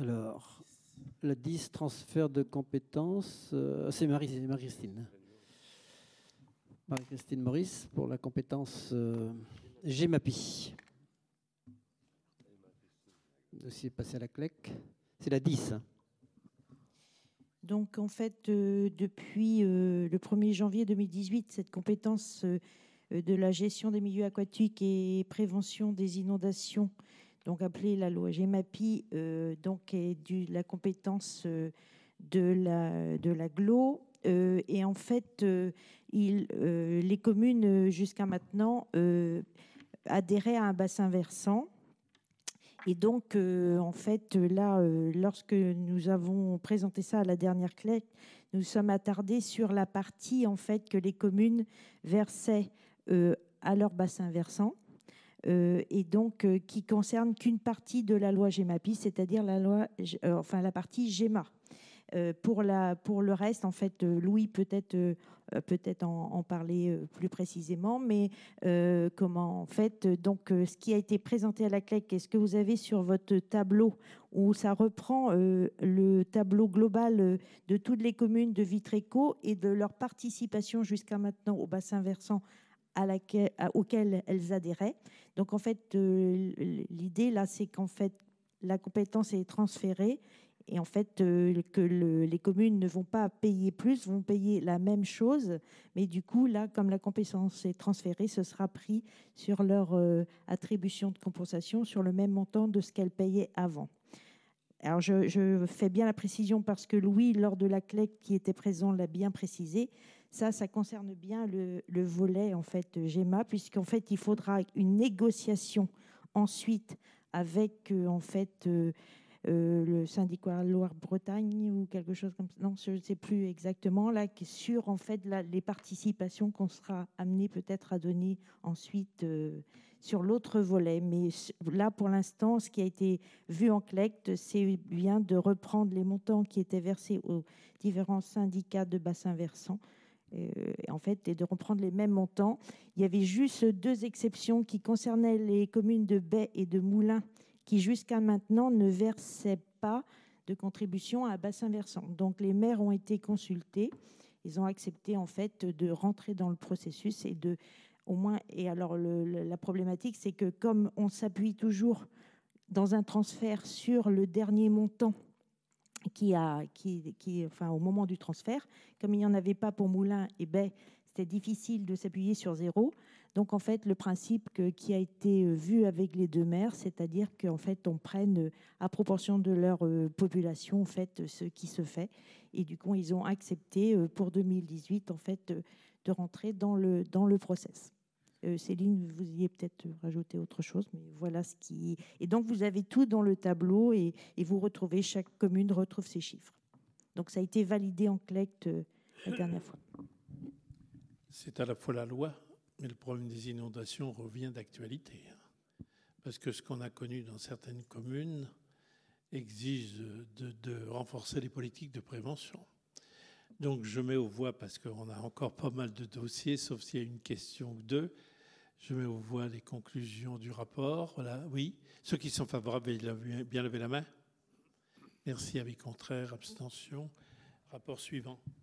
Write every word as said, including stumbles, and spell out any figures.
Alors, le dix, transfert de compétences, euh, c'est Marie, c'est Marie-Christine. Marie-Christine Maurice pour la compétence euh, GEMAPI. Le dossier passé à la C L E C. C'est la dix. Hein. Donc, en fait, euh, depuis euh, le premier janvier deux mille dix-huit, cette compétence euh, de la gestion des milieux aquatiques et prévention des inondations, donc appelée la loi GEMAPI, euh, donc est du, la compétence euh, de la de l'agglo. Euh, et en fait, euh, il, euh, les communes euh, jusqu'à maintenant euh, adhéraient à un bassin versant. Et donc, euh, en fait, là, euh, lorsque nous avons présenté ça à la dernière C L E C, nous sommes attardés sur la partie, en fait, que les communes versaient euh, à leur bassin versant, euh, et donc euh, qui concerne qu'une partie de la loi GEMAPI, c'est-à-dire la loi, euh, enfin la partie GEMA. Euh, pour, la, pour le reste, en fait, euh, Louis peut-être euh, peut-être en, en parler euh, plus précisément, mais euh, comment en fait, donc euh, ce qui a été présenté à la C L E C, est-ce que vous avez sur votre tableau où ça reprend euh, le tableau global euh, de toutes les communes de Vitreco et de leur participation jusqu'à maintenant au bassin versant à laquelle, à, auquel elles adhéraient. Donc en fait, euh, l'idée là, c'est qu'en fait, la compétence est transférée. Et en fait, euh, que le, les communes ne vont pas payer plus, vont payer la même chose. Mais du coup, là, comme la compétence est transférée, ce sera pris sur leur euh, attribution de compensation sur le même montant de ce qu'elles payaient avant. Alors, je, je fais bien la précision parce que Louis, lors de la C L E C qui était présent, l'a bien précisé. Ça, ça concerne bien le, le volet, en fait, GEMA, puisqu'en fait, il faudra une négociation ensuite avec, euh, en fait... Euh, Euh, le syndicat Loire-Bretagne ou quelque chose comme ça. Non, je ne sais plus exactement. Là, sur en fait la, les participations qu'on sera amené peut-être à donner ensuite euh, sur l'autre volet. Mais là, pour l'instant, ce qui a été vu en collecte, c'est bien de reprendre les montants qui étaient versés aux différents syndicats de bassins versants. Euh, en fait, et de reprendre les mêmes montants. Il y avait juste deux exceptions qui concernaient les communes de Baie et de Moulins qui jusqu'à maintenant ne versaient pas de contribution à un bassin versant. Donc les maires ont été consultés, ils ont accepté en fait de rentrer dans le processus et de au moins. Et alors le, le, la problématique, c'est que comme on s'appuie toujours dans un transfert sur le dernier montant qui a, qui, qui, enfin au moment du transfert, comme il n'y en avait pas pour Moulins et Baie, c'était difficile de s'appuyer sur zéro. Donc, en fait, le principe que, qui a été vu avec les deux maires, c'est-à-dire qu'en fait, on prenne à proportion de leur euh, population, en fait, ce qui se fait. Et du coup, ils ont accepté euh, pour deux mille dix-huit, en fait, euh, de rentrer dans le, dans le process. Euh, Céline, vous y avez peut-être rajouté autre chose, mais voilà ce qui... Et donc, vous avez tout dans le tableau et, et vous retrouvez, chaque commune retrouve ses chiffres. Donc, ça a été validé en collecte euh, la dernière fois. C'est à la fois la loi, mais le problème des inondations revient d'actualité. Parce que ce qu'on a connu dans certaines communes exige de, de renforcer les politiques de prévention. Donc je mets aux voix, parce qu'on a encore pas mal de dossiers, sauf s'il y a une question ou deux, je mets aux voix les conclusions du rapport. Voilà, oui. Ceux qui sont favorables, bien lever la main. Merci. Avis contraire, abstention. Rapport suivant.